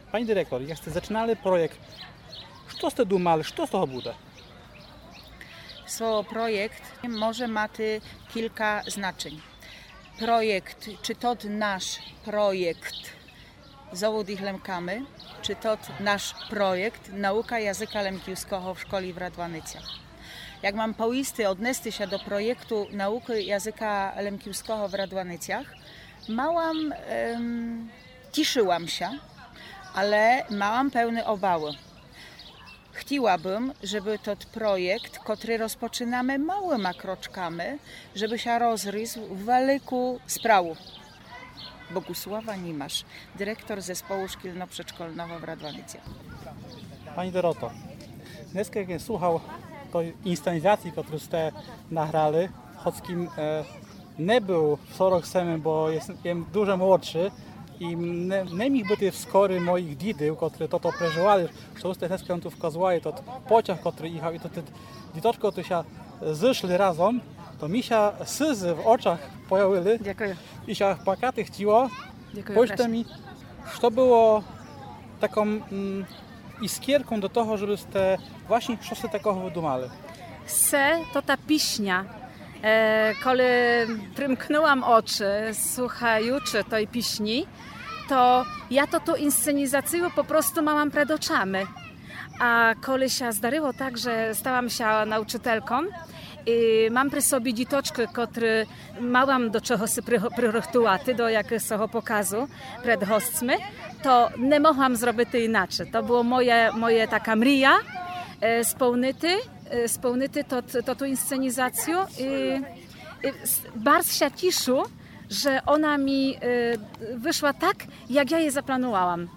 Pani директор, як сте зачинали проєкт, що сте думали, що з того буде? Słowo projekt może mać kilka znaczeń. Projekt, czy to nasz projekt Zawód Lemkamy, czy to nasz projekt Nauka języka lemkiewskiego w szkole w Radwanycach. Jak mam poisty odnesty się do projektu Nauki języka lemkiewskiego w Radwanycach, małam cieszyłam się, ale małam pełny obawy. Chciałabym, żeby ten projekt, który rozpoczynamy małymi kroczkami, żeby się rozrósł w wielką sprawę. Bogusława Nimasz, dyrektor zespołu szkolno-przedszkolnego w Radwanicach. Pani Doroto, dnes jak ja słuchał tej inscenizacji, którą ste nagrali, choć kim nie był w 47, bo jestem dużo młodszy, i nie mógł być w skory moich dziadów, które to przeżywali, że uste dnes tu wskazuje, to pociąg, który jechał i to te dzieciaczki, które się zeszli razem, to mi się łzy w oczach pojawiły. Dziękuję. I się płakaty chciło. Dziękuję. Mi, co było taką iskierką do tego, żebyście właśnie coś takiego wydumali. Se to ta piśnia. Kiedy przymknęłam oczy, słuchajući tej piśni, to ja to inscenizację po prostu małam przed oczami. A kiedy się zdarzyło tak, że stałam się nauczytelką i mam przy sobie dzieciaczki, które małam do czegoś przygotować, do jakiegoś pokazu przed hostmi, to nie mogłam zrobić inaczej. To było moje taka mrija spełnity to inscenizację i bardzo się cieszę, że ona mi wyszła tak, jak ja je zaplanowałam.